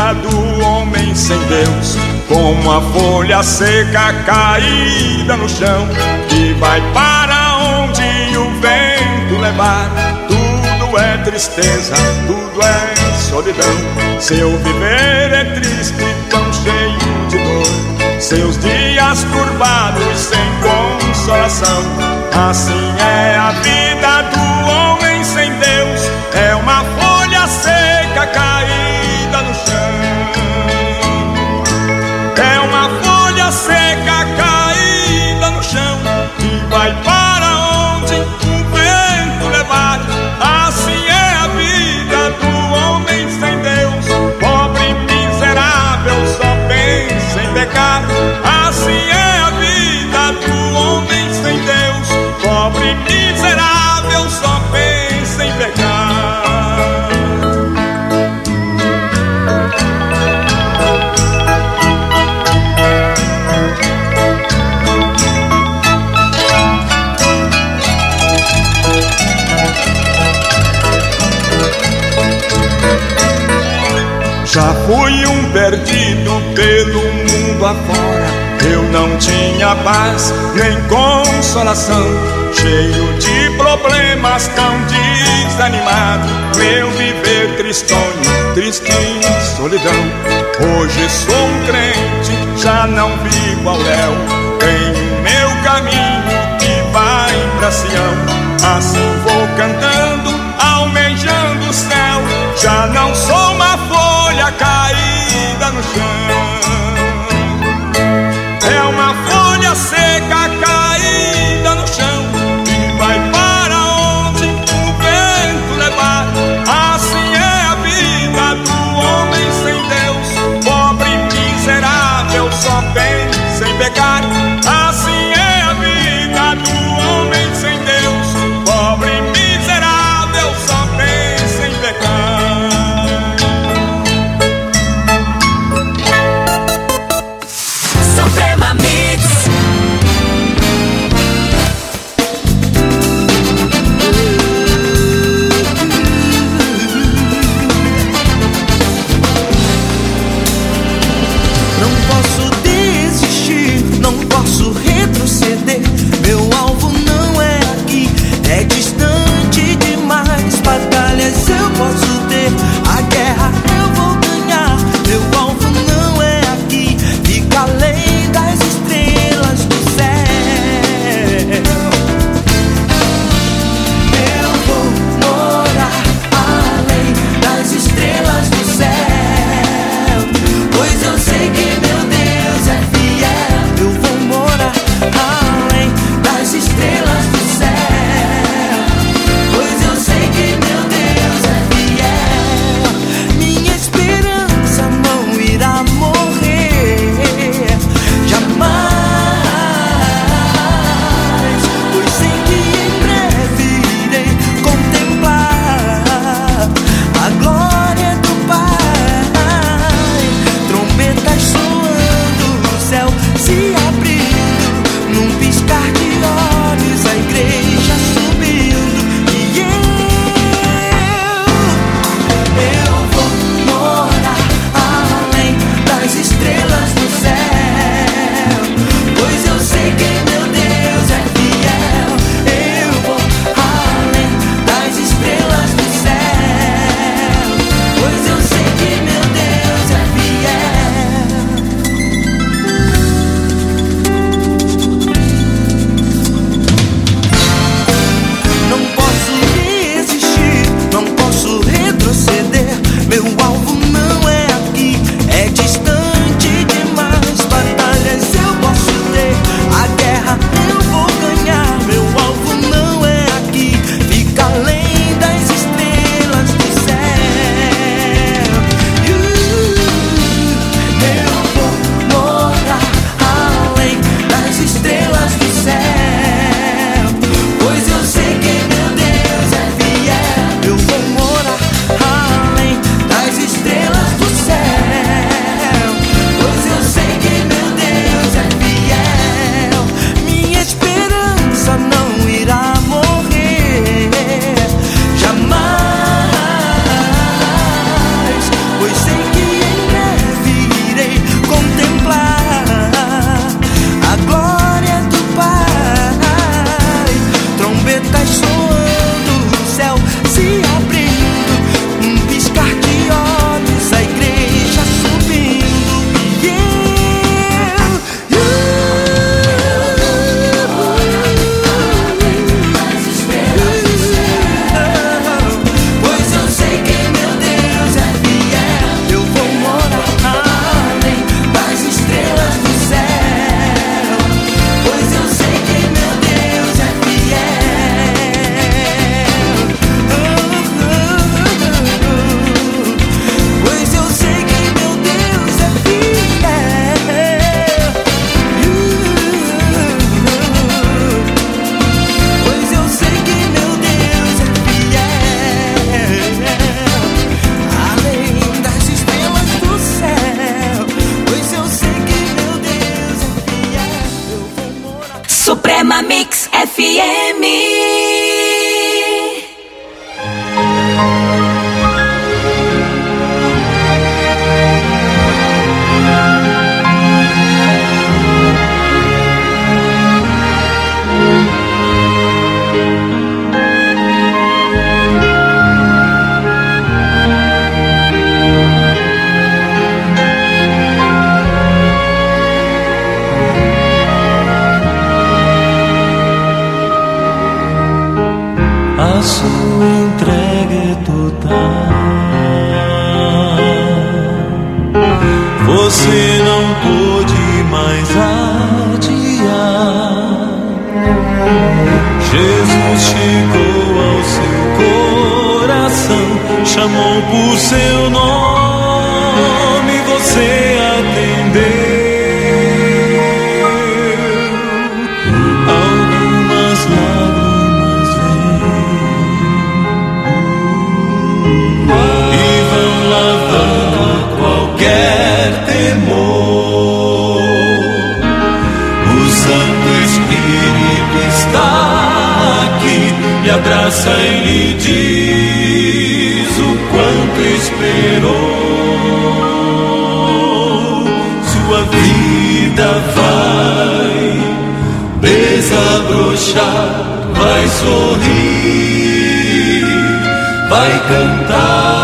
vida do homem sem Deus, como a folha seca caída no chão, que vai para onde o vento levar. Tudo é tristeza, tudo é solidão. Seu viver é triste, tão cheio de dor, seus dias turbados sem consolação. Assim é a vida do homem sem Deus, é uma folha seca caída no chão. É uma folha seca caída no chão, que vai para onde o vento levar. Assim é a vida do homem sem Deus, pobre, miserável, só pensa em pecar. Assim é a vida do homem sem Deus, pobre, miserável, só pensa em pecar. Já fui um perdido pelo mundo afora, eu não tinha paz nem consolação, cheio de problemas, tão desanimado, meu viver tristonho, triste solidão. Hoje sou um crente, já não vivo ao léu, tenho meu caminho que vai pra Sião. Assim vou cantando, almejando o céu, já não sou uma folha caída no chão. É uma folha seca caída no chão, que vai para onde o vento levar. Assim é a vida do homem sem Deus, pobre, miserável, só pensa em pecar. Assim é a vida do homem sem Deus, pobre, miserável, só pensa em pecar. Na Mix FM. A sua entrega é total. Você não pôde mais adiar. Jesus chegou ao seu coração, chamou por seu nome, você atendeu. Algumas lágrimas e vão lavando qualquer temor. O Santo Espírito está aqui, lhe abraça e lhe diz o quanto esperou. Sua vida vai desabrochar, vai sorrir, vai cantar,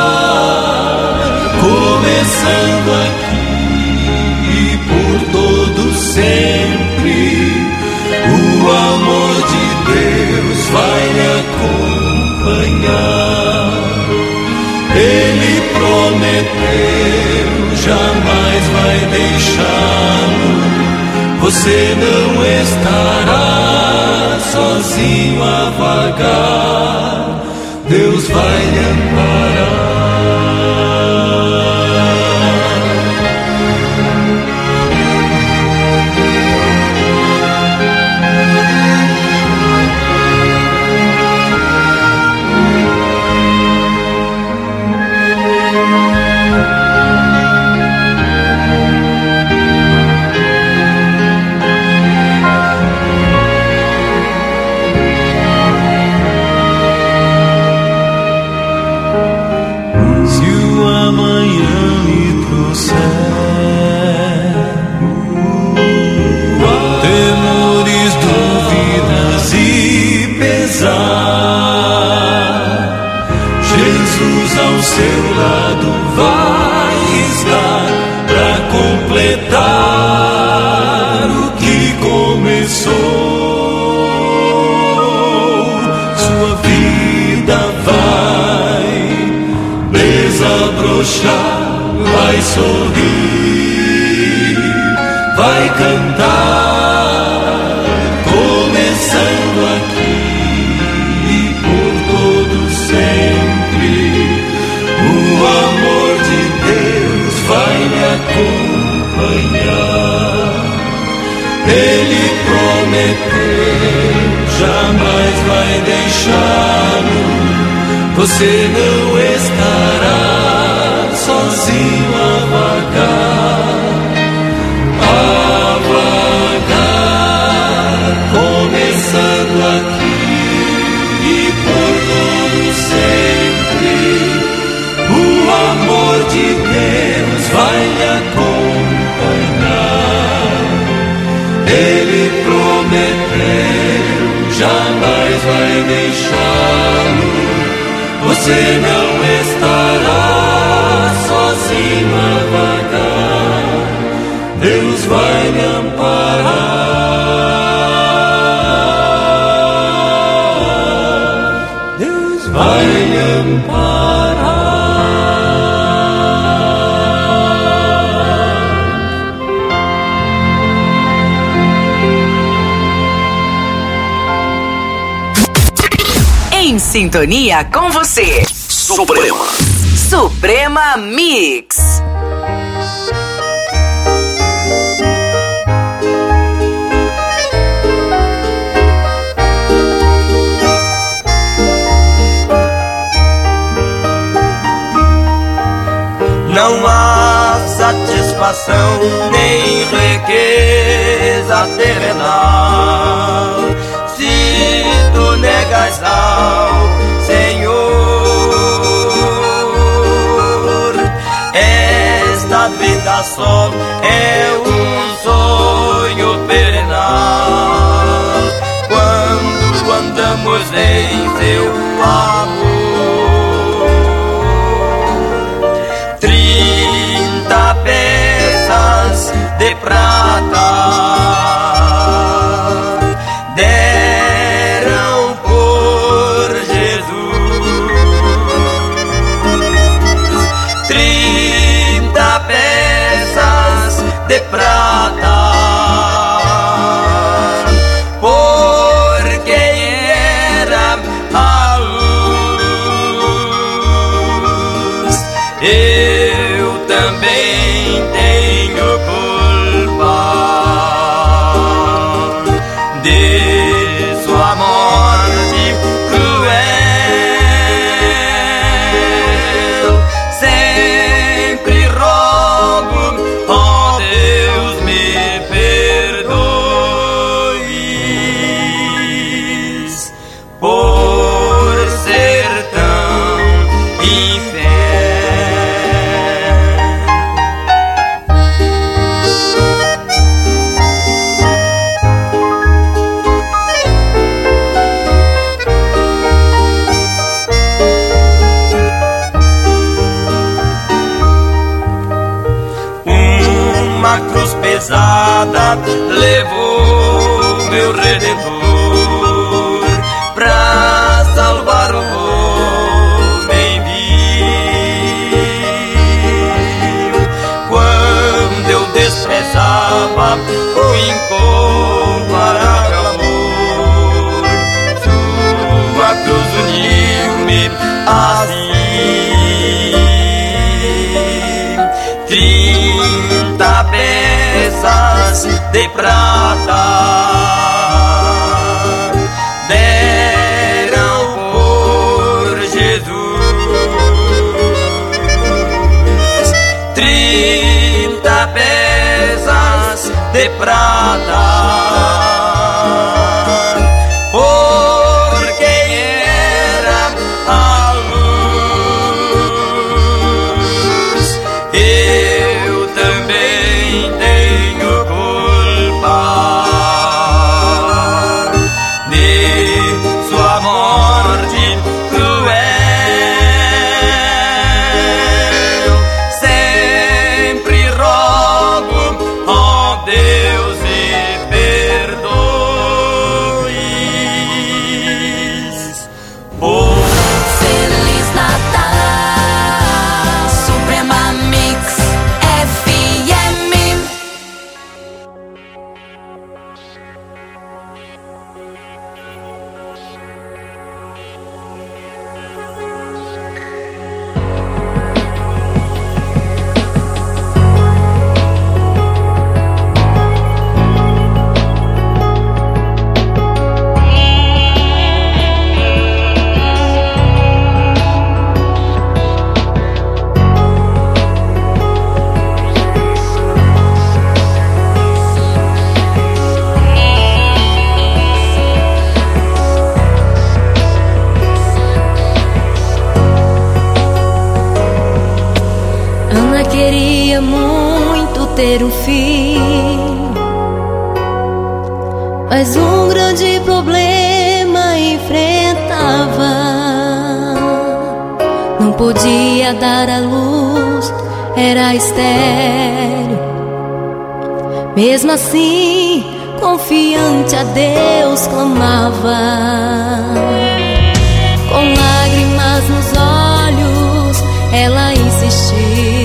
começando aqui e por todo sempre. O amor de Deus vai lhe acompanhar. Ele prometeu, jamais vai deixá-lo. Você não estará sozinho a vagar. Deus vai lhe amparar. Temores, dúvidas e pesar, Jesus ao seu lado vai estar para completar o que começou. Sua vida vai desabrochar, vai sorrir, vai cantar, começando aqui e por todo sempre. O amor de Deus vai lhe acompanhar. Ele prometeu, jamais vai deixá-lo. Você não estará sozinho a vagar. Começando aqui e por todo sempre. O amor de Deus vai lhe acompanhar. Ele prometeu, jamais vai deixá-lo. Você não estará sozinho a vagar. Deus vai lhe amparar. Vai lhe amparar. Em sintonia com você. Suprema Mix. Não há satisfação, nem riqueza terrenal. Se tu negas ao Senhor esta vida só é um sonho perenal, quando andamos em seu amor. 30 peças de prata deram por Jesus. 30 peças de prata por quem era a luz. Eu também tenho culpa de sua morte cruel. Sempre rogo, ó Deus, me perdoes por ser tão infiel. Uma cruz pesada levou meu Redentor pra salvar o homem vil. Quando eu desprezava o incomparável amor, sua cruz uniu-me assim. 30 peças de prata deram por Jesus. 30 peças de prata por quem era a luz. Eu também tenho culpa de sua morte cruel. Sempre rogo, ó Deus, me perdoes por Feliz Natal, Suprema Mix FM. Ana queria muito ter um filho, mas um grande problema enfrentava. Não podia dar à luz, era estéril. Mesmo assim, confiante a Deus clamava. Com lágrimas nos olhos, ela insistiu.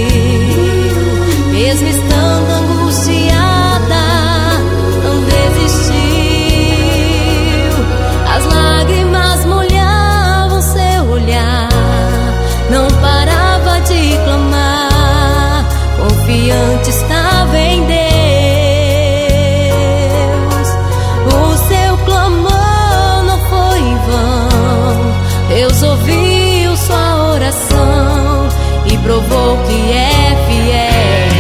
Mesmo estando angustiada, não desistiu. As lágrimas molhavam seu olhar, não parava de clamar. Confiante estava em Deus. O seu clamor não foi em vão. Deus ouviu sua oração e provou que é fiel.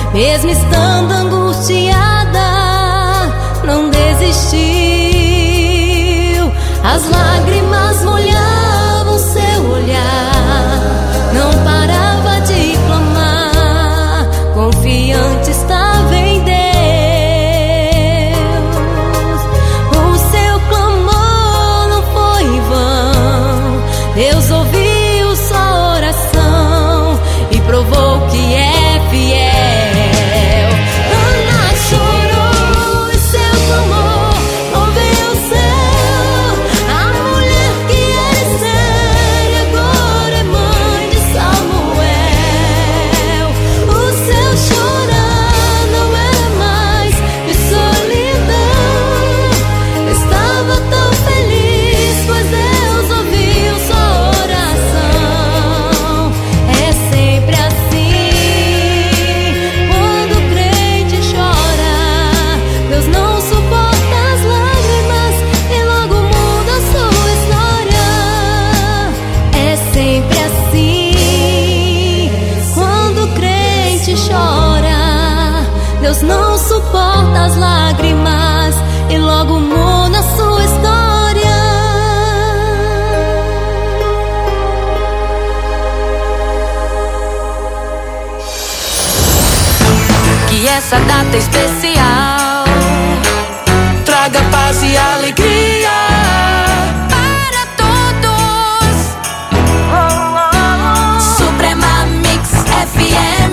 mesmo estando angustiada, não desistiu. As lágrimas molhavam seu olhar, não parava de clamar, confiante estava em Deus. O seu clamor não foi em vão, Deus ouviu sua oração e provou que é fiel. Ana chorou e seu clamor moveu o céu. A mulher que era estéril agora é mãe de Samuel. O seu chorar não era mais de solidão, estava tão feliz, pois Deus ouviu sua oração. É sempre assim, quando o crente chora, Deus não suporta as lágrimas e logo muda a sua história. É sempre assim, quando o crente chora, Deus não suporta as lágrimas e logo muda a sua história. Que essa data especial traga paz e alegria para todos. Suprema Mix FM.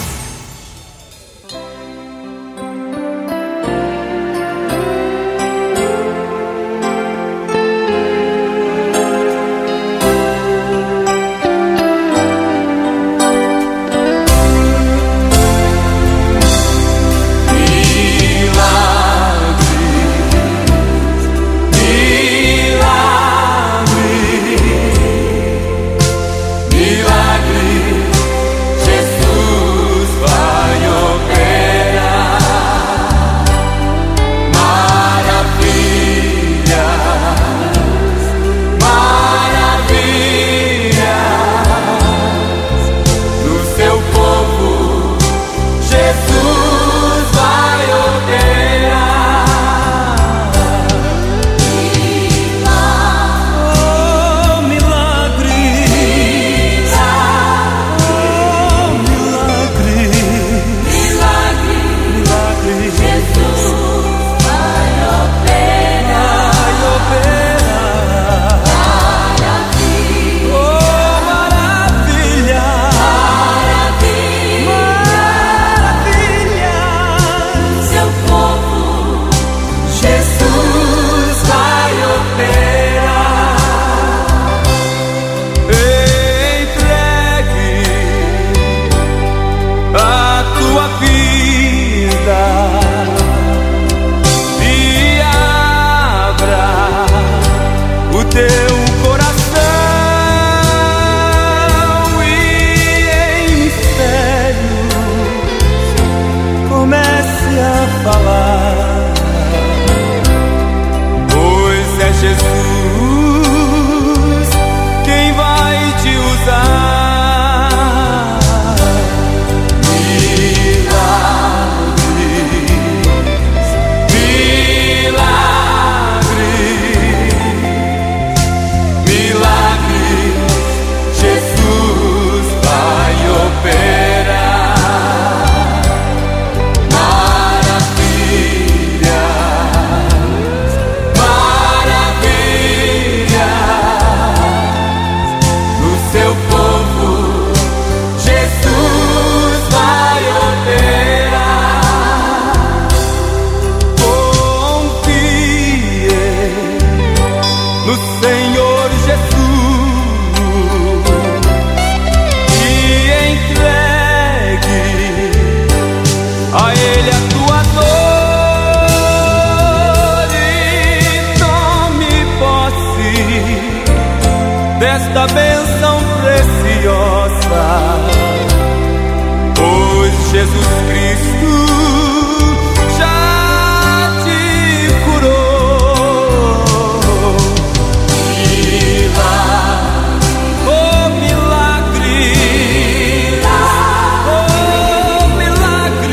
Desta bênção preciosa, pois Jesus Cristo já te curou. Milagre, oh milagre, oh milagre.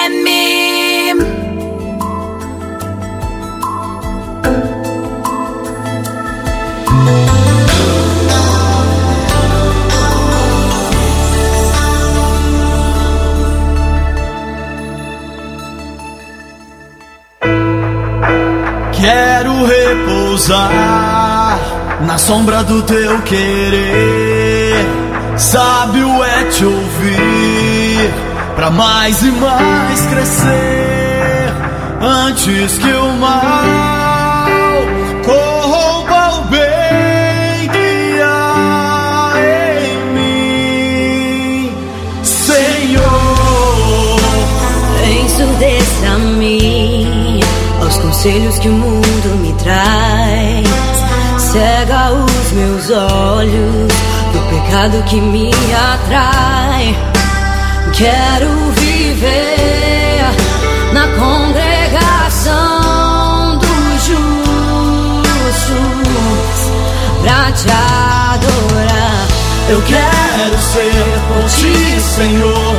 Quero repousar na sombra do teu querer. Sábio é te ouvir, pra mais e mais crescer, antes que o mal corrompa o bem que há em mim. Senhor, ensurdeça-me aos conselhos que o mundo me traz. Cega os meus olhos do pecado que me atrai. Quero viver na congregação dos justos pra te adorar. eu quero ser por ti, Senhor,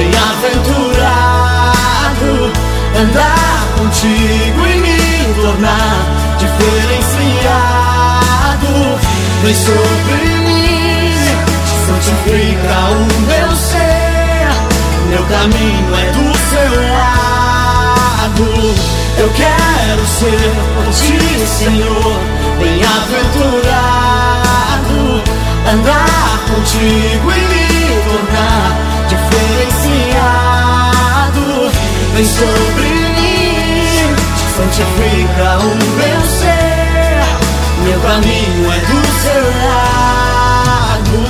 bem-aventurado, andar contigo e me tornar diferenciado. Vem sobre mim, santifica o meu ser, meu caminho é do seu lado. Eu quero ser por ti, Senhor, bem-aventurado, andar contigo e me tornar diferenciado. Vem sobre mim, santifica o meu ser, meu caminho é do seu lado.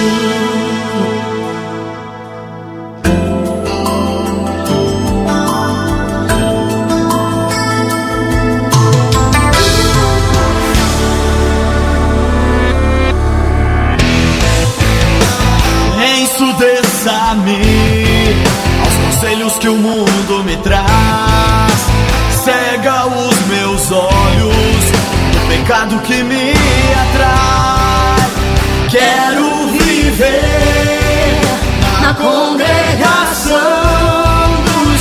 Ensurdeça-me aos conselhos que o mundo me traz. Cega os meus olhos do pecado que me atrai. Quero viver na congregação dos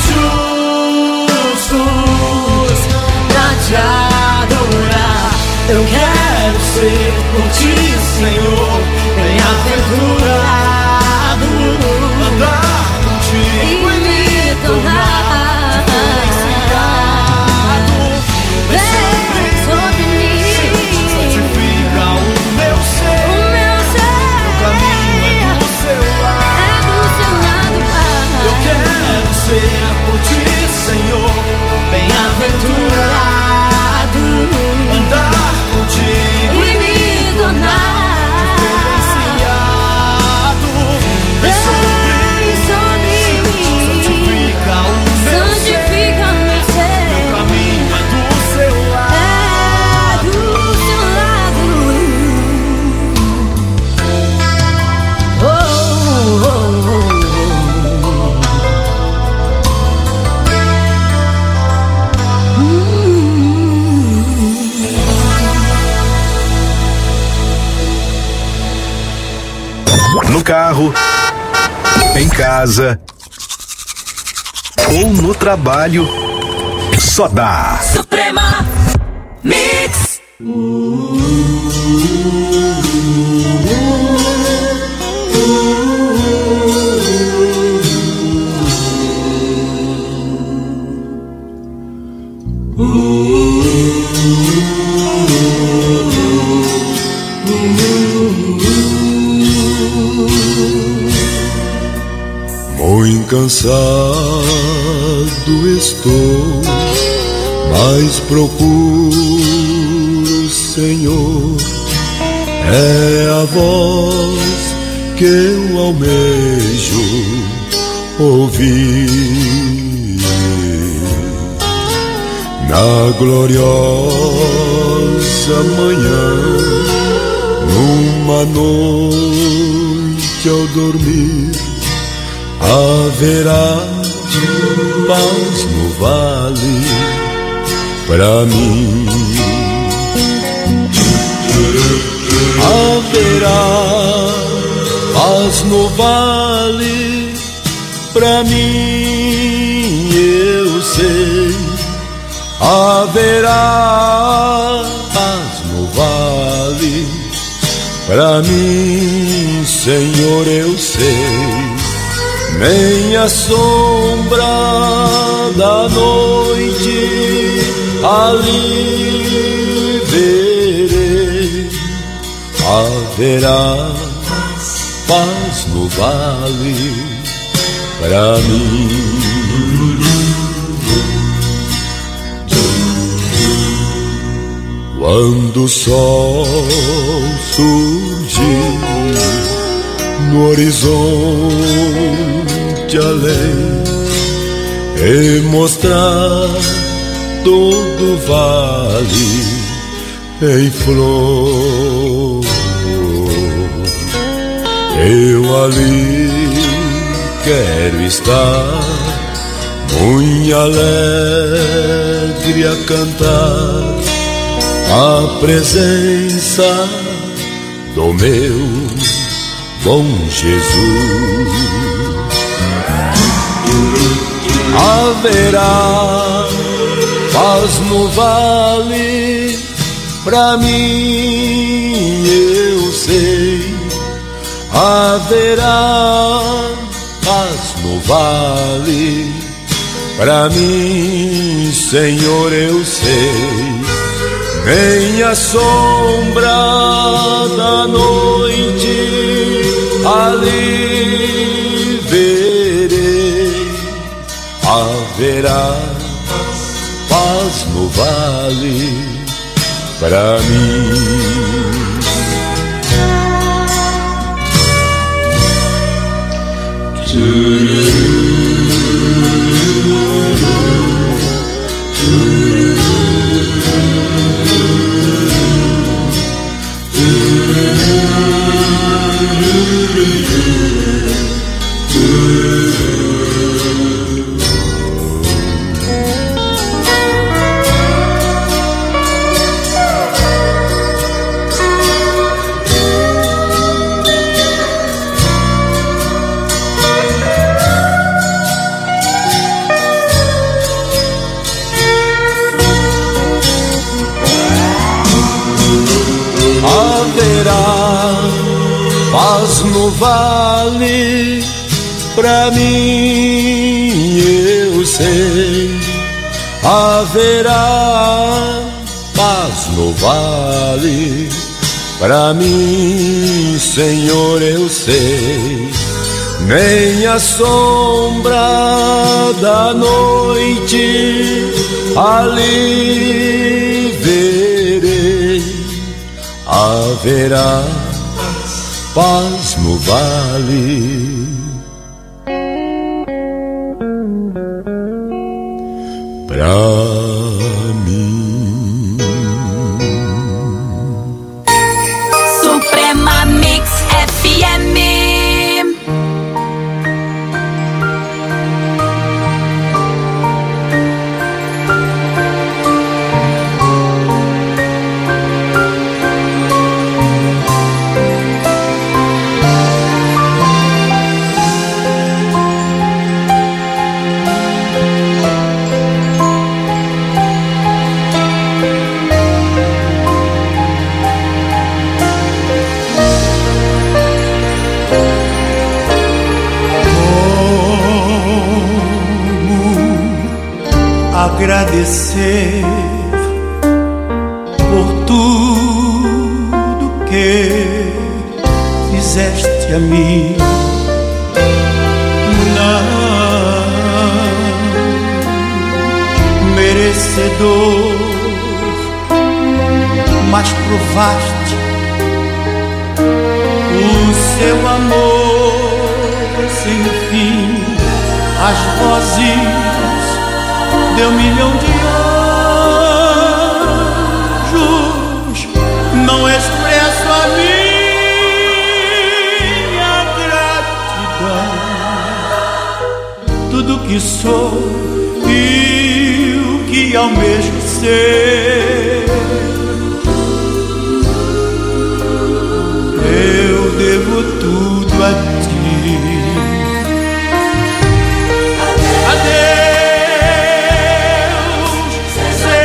justos pra te adorar. Eu quero ser por ti, Senhor, bem-aventurado, andar contigo e me tornar diferenciado. Vem sobre mim, santifica o meu ser, meu caminho é do seu lado, Pai. Eu quero ser por ti, Senhor, bem-aventurado, andar contigo e me tornar diferenciado. Vem sobre mim, santifica o meu ser, meu caminho é do seu lado. No carro, em casa ou no trabalho, só dá Suprema Mix. Muito cansado estou, mas procuro, Senhor, é a voz que eu almejo ouvir. Na gloriosa manhã, numa noite ao dormir, haverá paz no vale pra mim. Haverá paz no vale pra mim. haverá paz no vale. Pra mim, Senhor, eu sei, nem a sombra da noite ali verei. Haverá paz no vale pra mim. Quando o sol surgir no horizonte além e mostrar todo o vale em flor, eu ali quero estar, muito alegre a cantar a presença do meu bom Jesus. Haverá paz no vale, pra mim eu sei. Haverá paz no vale, pra mim, Senhor, eu sei. Nem a sombra da noite ali verei. Haverá paz no vale pra mim. Paz no vale, pra mim eu sei. Haverá paz no vale, pra mim, Senhor, eu sei. Nem a sombra da noite ali verei. Haverá paz no vale pra mim. Suprema Mix FM. Agradecer por tudo que fizeste a mim. Não merecedor, mas provaste o seu amor sem fim. As vozes de 1 milhão de anjos não expresso a minha gratidão. Tudo que sou e o que almejo ser, eu devo tudo a ti. Adeus,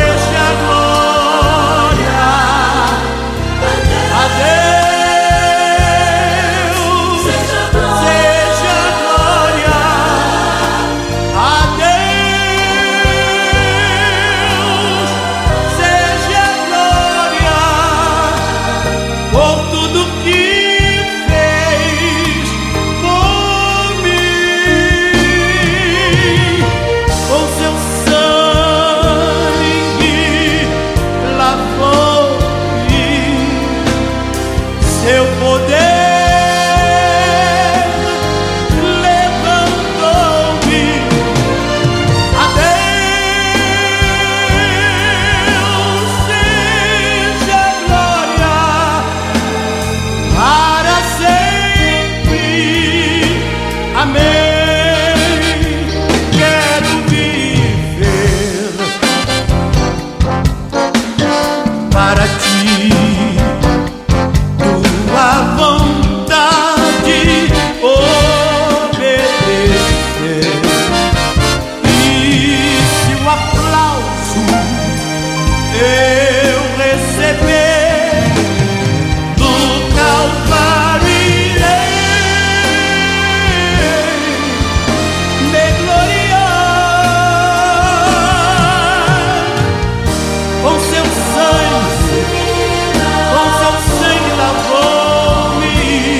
seu poder levantou-me. A Deus seja glória para sempre. Amém. Quero viver para ti, tua vontade obedecer. E se o aplauso eu receber do Calvário, irei me gloriar com seu sangue. Com seu sangue lavou-me,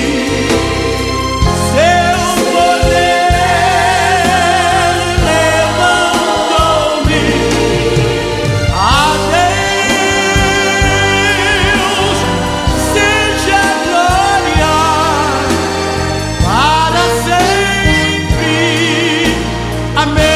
seu poder levantou-me. A Deus seja glória para sempre. Amém.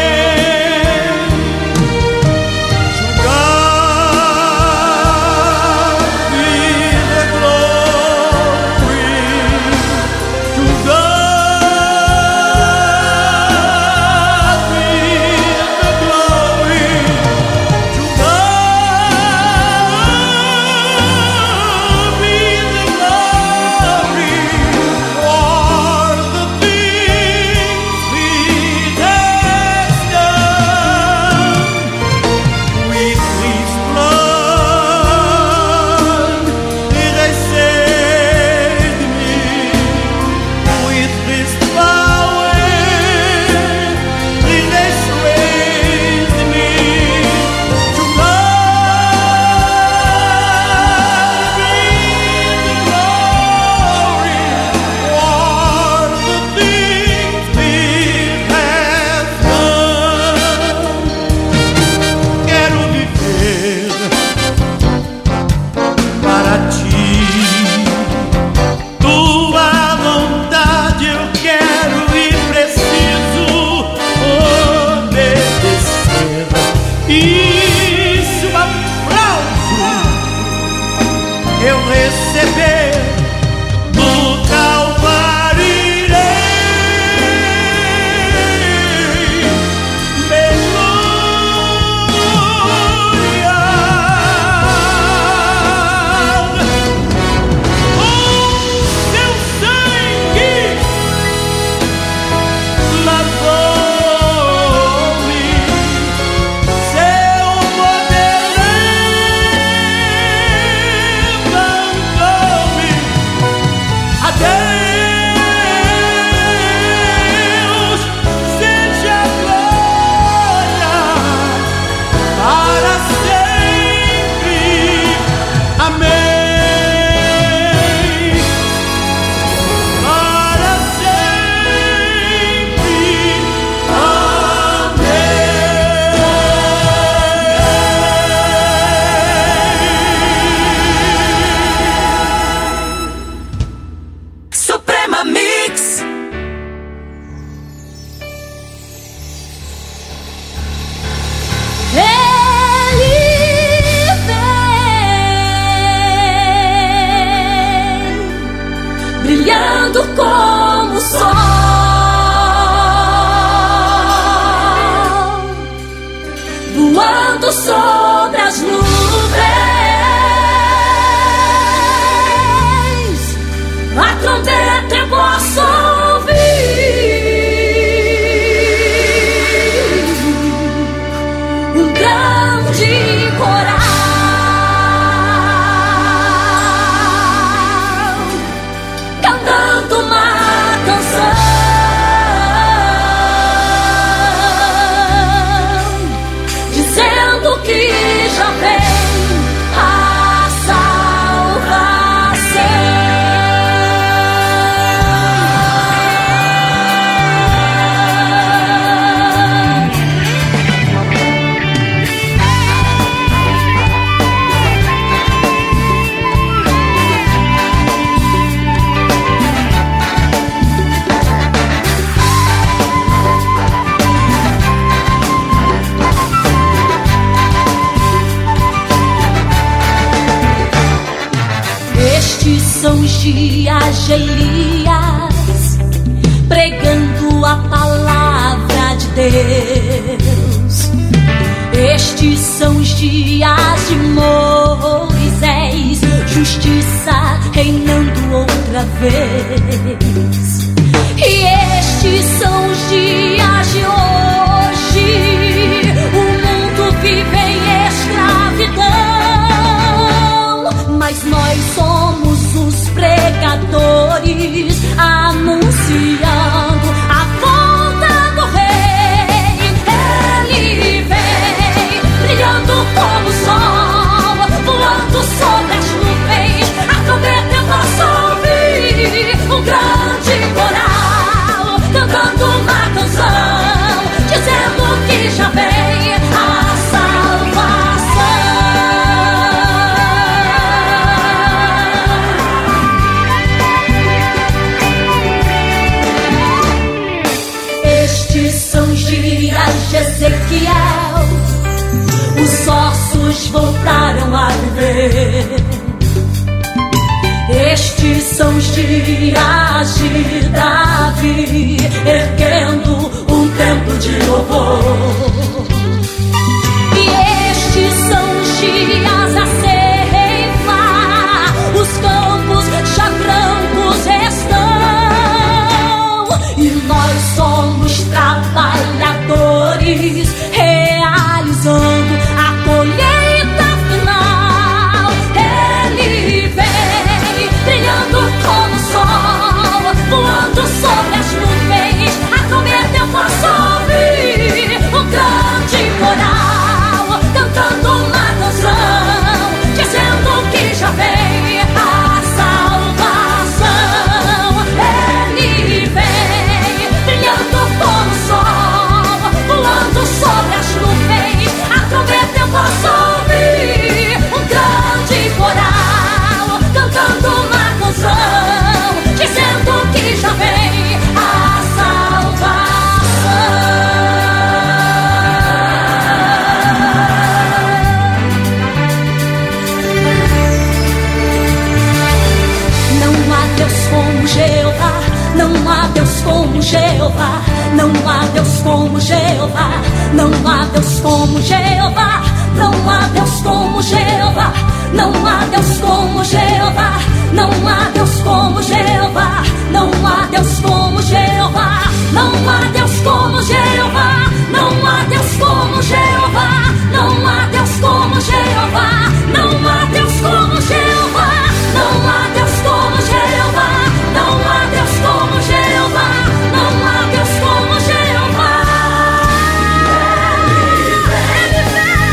Eu receber do Calvário, irei me gloriar com seu sangue lavou-me, seu poder levantou-me. A Deus seja glória para sempre. Amém. Para sempre. Suprema Mix. Ele vem brilhando como o sol, voando sobre as nuvens. A trombeta eu posso ouvir, um grande coral cantando uma canção, dizendo que são os dias de Elias, pregando a palavra de Deus. Estes são os dias de Moisés, justiça reinando outra vez. E estes são os dias de hoje, o mundo vive em escravidão, mas nós somos os pregadores, anunciando a volta do rei. Ele vem, brilhando como o sol, voando sobre as nuvens, a trombeta eu posso ouvir, um grande coral, cantando uma canção, dizendo que já vem a salvação. Estes são os dias de Ezequiel, os ossos voltaram a viver. Estes são os dias de Davi, erguendo um templo de louvor. E estes são os dias a ceifar, os campos já brancos estão, e nós somos trabalhadores, realizando a colheita final. Ele vem, brilhando como o sol, voando sobre as nuvens, a trombeta eu posso ouvir, um grande coral, cantando uma canção, dizendo que já vem a salvação. Ele vem, brilhando como o sol, voando sobre as nuvens, a trombeta eu posso ouvir, um grande coral, cantando uma canção, dizendo que já vem a salvação. Não há Deus como Jeová, não há Deus como Jeová, não há Deus como Jeová, não há Deus como Jeová, não há Deus como Jeová, não há Deus como Jeová, não há Deus como Jeová, não há Deus como Jeová, não há Deus como Jeová, não há Deus como Jeová, não há Deus como Jeová, não há Deus como Jeová, não há Deus como Jeová, não há Deus como Jeová, não há Deus como Jeová. Ele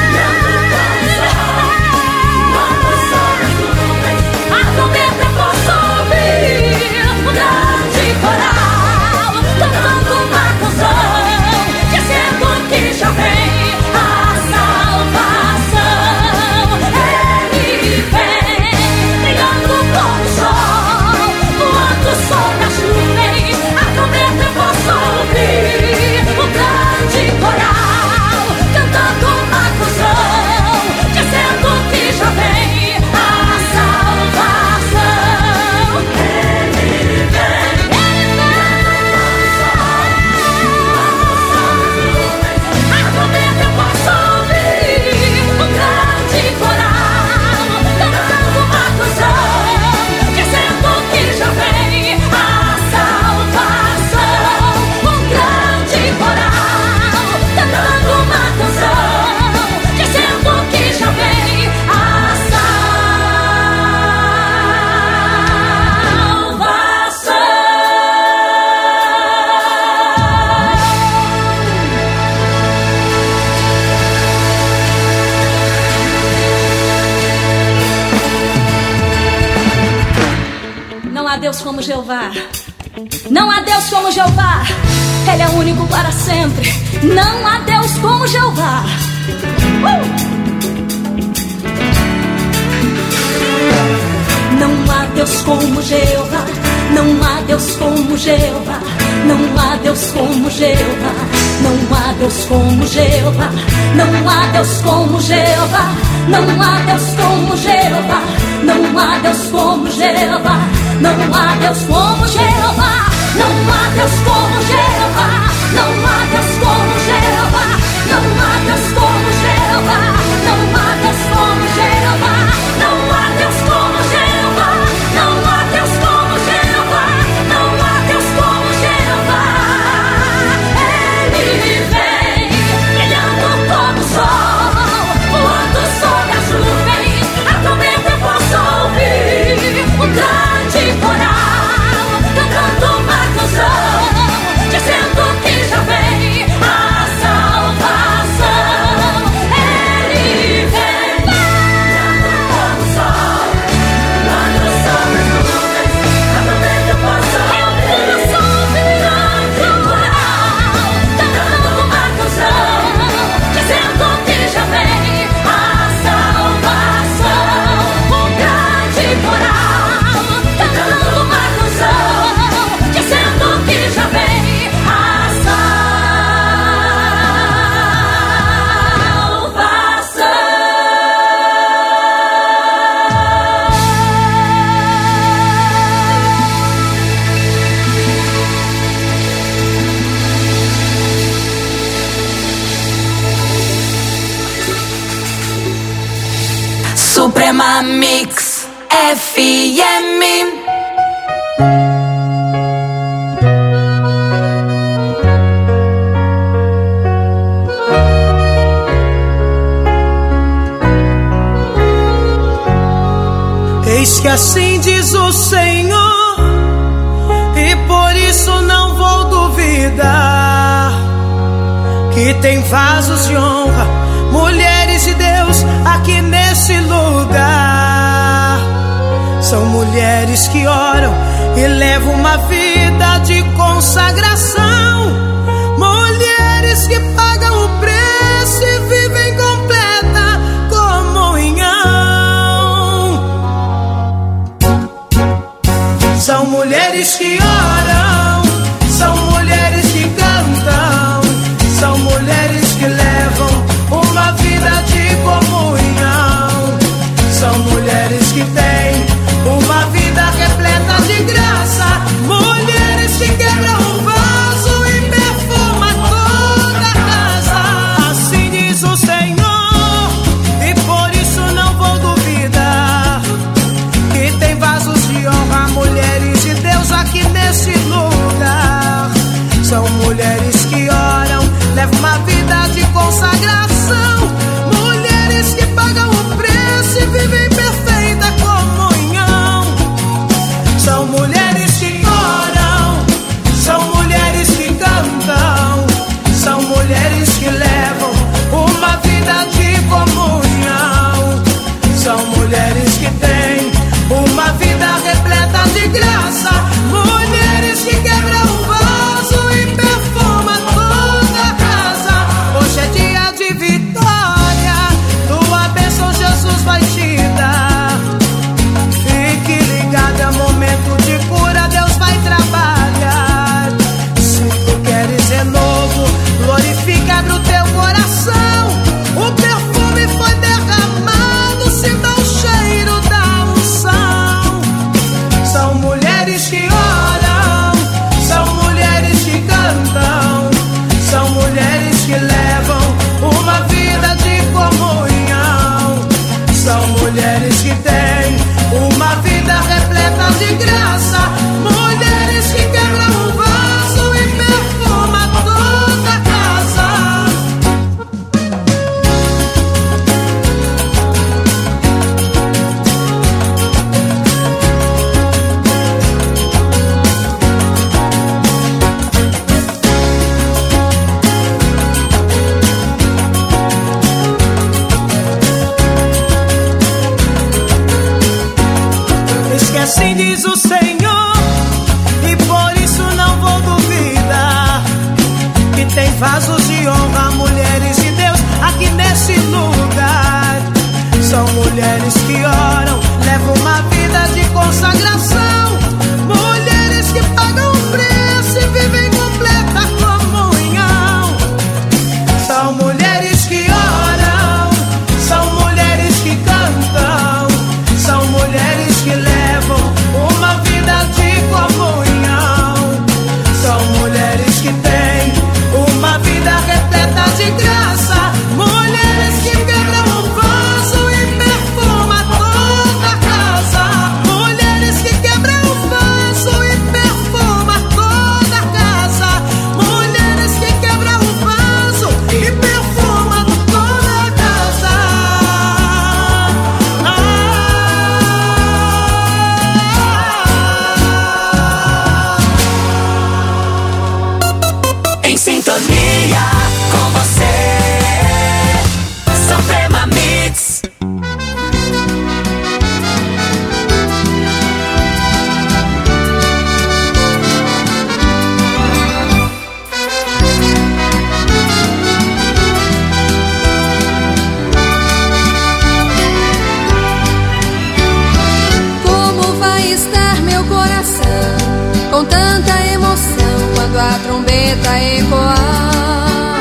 vem, a trombeta eu posso ouvir, um grande coral, cantando uma canção, dizendo que já vem a salvação. Ele vem, brilhando como o sol, voando sobre as nuvens, a trombeta eu posso ouvir, um grande coral, cantando uma canção, dizendo que já vem a salvação. Ele vem, a trombeta eu posso ouvir, um grande coral, cantando uma canção, dizendo que já vem a salvação. Um grande coral, cantando uma canção, dizendo que já vem a salvação. Não há Deus como Jeová, não há Deus como Jeová, Ele é único para sempre. Não há Deus como Jeová. Não há Deus como Jeová, não há Deus como Jeová, não há Deus como Jeová, não há Deus como Jeová, não há Deus como Jeová, não há Deus como Jeová, Não há Deus como Jeová, não há Deus como Jeová, não há Deus como Jeová, não há Deus como Jeová, não há Deus como Jeová, não há Deus como Jeová, não há Deus como Jeová, não há Deus como Jeová, não há Deus como Jeová. Ele vem brilhando como o sol, voando sobre as nuvens, a trombeta eu posso ouvir, um grande coral cantando uma canção, dizendo que já vem a salvação. Ele vem brilhando como o sol, voando sobre as nuvens, a trombeta eu posso ouvir, um grande coral cantando uma canção, dizendo que já vem a salvação. Um grande coral cantando uma canção, dizendo que já vem a Suprema Mix FM. Eis que assim diz o Senhor, e por isso não vou duvidar, que tem vasos de honra, mulheres de Deus aqui nesse lugar. São mulheres que oram e levam uma vida de consagração, mulheres que pagam o preço e vivem completa comunhão. São mulheres que oram, são mulheres que cantam, são mulheres que levam uma vida de comunhão. São mulheres que têm uma vida repleta de graça, mulheres que quebram o vaso e perfumam toda a casa. Assim diz o Senhor, e por isso não vou duvidar, que tem vasos de honra, mulheres de Deus aqui nesse lugar. São mulheres que oram, levam uma vida de consagração, mulheres que pagam o preço e vivem perfeita comunhão. São mulheres que oram, são mulheres que cantam, são mulheres que levam uma vida de comunhão. São mulheres que têm uma vida repleta de graça, mulheres que quebram o vaso e perfumam toda a casa. Hoje é dia de vitória, tua bênção Jesus vai te dar. Fique ligado, é momento de cura, Deus vai trabalhar. Se tu queres renovo, glorifica no teu coração. O perfume foi derramado, sinta o cheiro da unção. São mulheres que oram, são mulheres que cantam, são mulheres que levam uma vida de comunhão. São mulheres que têm uma vida repleta de graça, mulheres que quebram o vaso e perfumam toda a casa. Eis que assim diz o Senhor, e por isso não vou duvidar, que tem vasos de honra, mulheres de Deus aqui nesse lugar. São mulheres que oram, levam uma vida de consagração, mulheres que pagam o preço e vivem completa comunhão. São mulheres que oram, são mulheres que cantam, são mulheres coração com tanta emoção quando a trombeta ecoar.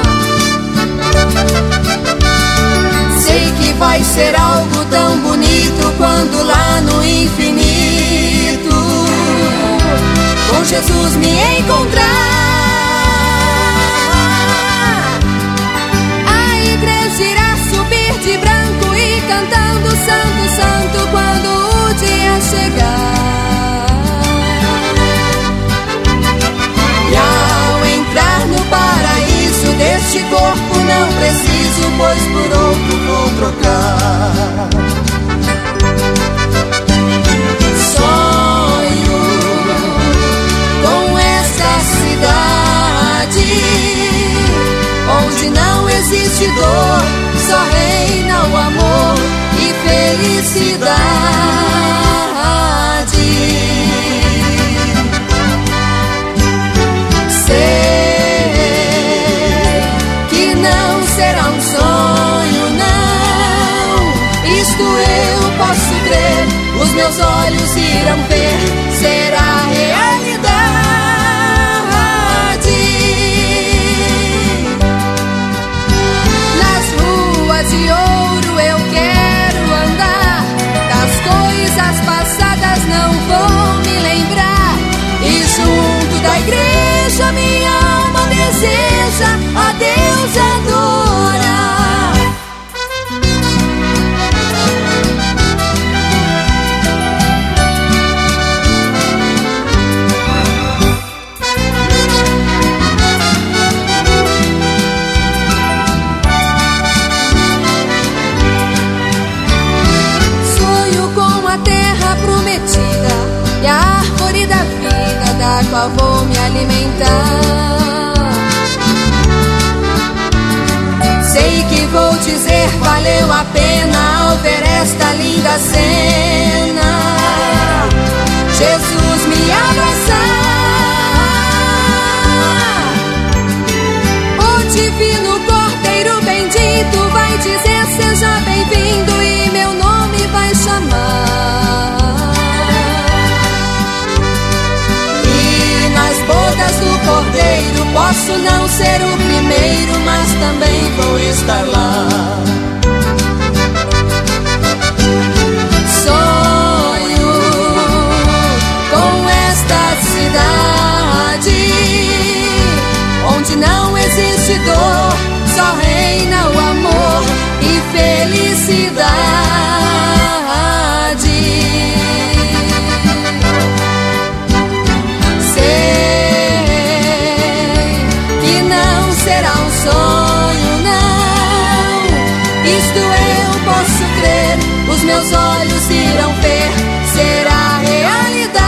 Sei que vai ser algo tão bonito quando lá no infinito com Jesus me encontrar. A igreja irá subir de branco e cantando Santo, Santo quando o dia chegar. E ao entrar no paraíso deste corpo não preciso, pois por outro vou trocar. Sonho com esta cidade onde não existe dor, só reina o amor e felicidade. Sei que não será um sonho, não. Isto eu posso crer, os meus olhos irão ver, será realidade. Nas ruas de ouro eu quero andar, das coisas passadas não vou me lembrar. E junto da igreja minha alma deseja a Deus adorar. Sonho com a terra prometida e a árvore da vida da qual vou me alimentar. Sei que vou dizer valeu a pena ao ver esta linda cena, Jesus me abraçar. O divino Cordeiro bendito vai dizer seja bem-vindo e meu nome vai chamar. E nas bodas do Cordeiro posso não ser o primeiro, mas também vou estar lá. Sonho com esta cidade onde não existe dor, só reina o amor e felicidade. Será um sonho, não. Isto eu posso crer, os meus olhos irão ver, será realidade.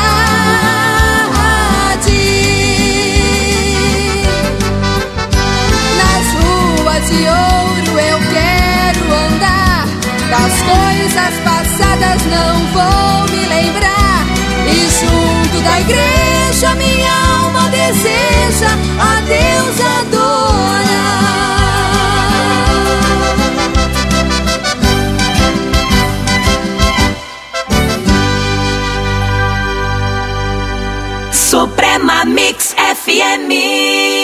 Nas ruas de ouro eu quero andar, das coisas passadas não vou me lembrar. E junto da igreja minha alma deseja a Deus adorar. Suprema Mix FM.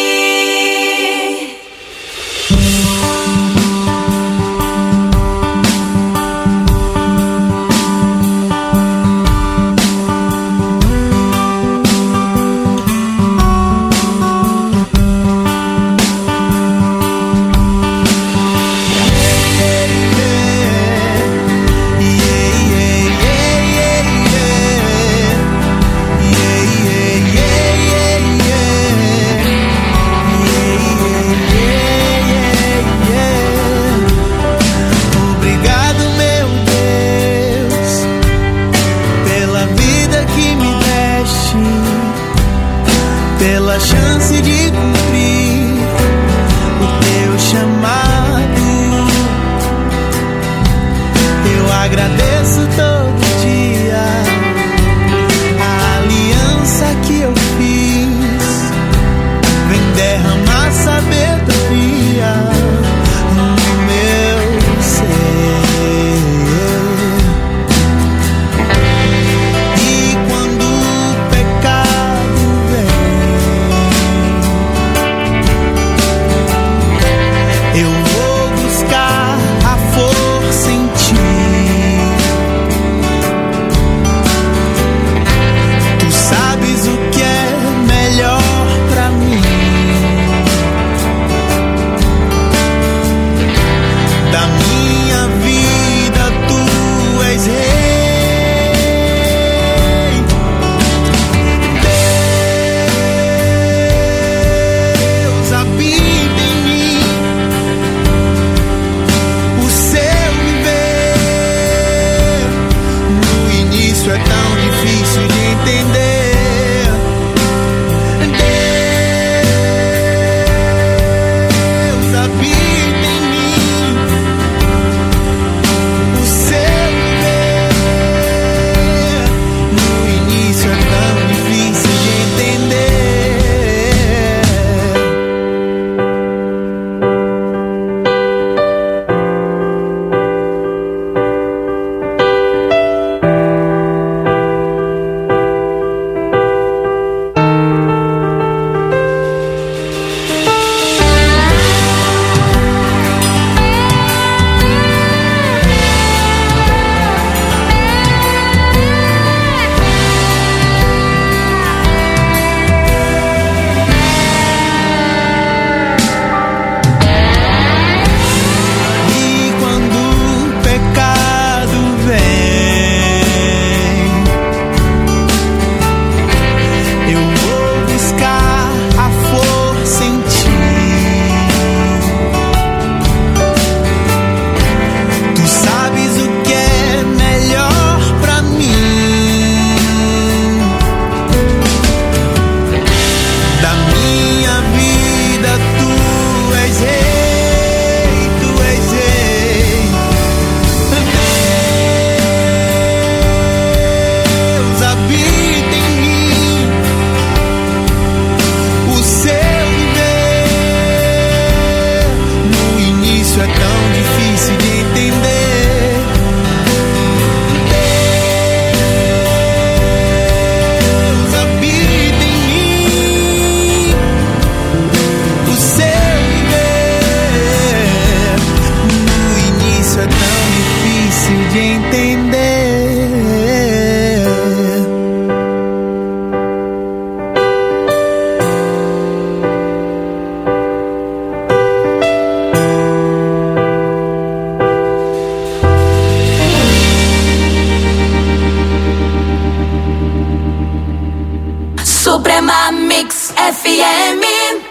Suprema Mix FM.